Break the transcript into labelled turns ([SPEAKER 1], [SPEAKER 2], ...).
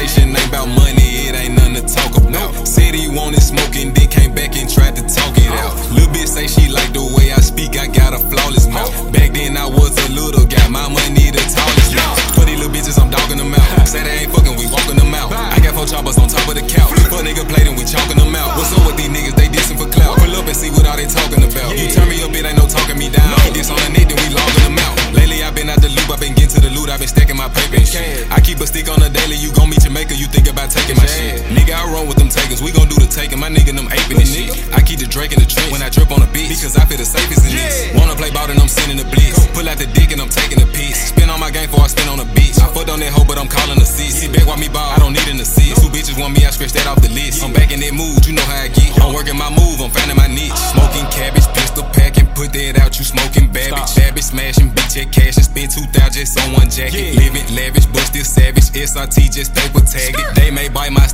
[SPEAKER 1] Conversation ain't about money, it ain't nothing to talk about. Said he wanted smoking, then came back and tried to talk it out. Lil' bitch say she like the way I speak, I got a flawless mouth. Back then I was a little guy, my money the tallest mouth. For these little bitches, I'm dogging them out. Say they ain't fucking, we walking them out. I got 4 choppers on top of the couch. Fuck nigga played and we chalking them out. What's up with these niggas, they dissing for clout. Pull up and see what all they talking about. You turn me up, it ain't no talking me down. He diss on the net, then we logging them out. Lately I been out the loop, I been getting to the loot, I been stacking my paper and shit. I keep a stick on the daily, you gon' meet Jamaica, you think about taking my shit. Nigga, I run with them takers, we gon' do the taking. My nigga, them aping and shit. I keep the Drake in the trench when I drip on the beach, because I feel the safest in this. Wanna play ball and I'm sending the blitz. Pull out the dick and I'm taking a piece. Spin on my game before I spin on the beach. I fucked on that hoe, but I'm calling a cease. Sit back while me ball, I don't need an assist. 2 bitches want me, I scratch that off the list. I'm back in that mood, you know how I get. I'm working my move, I'm finding my niche. Smoking cabbage, pistol packing, put that out, you smoking babbage. Babbage smashing, bitch at cash and spend 2,000 just on one jacket. Living lavish, but still savage. SRT just paper tag it. They may bite my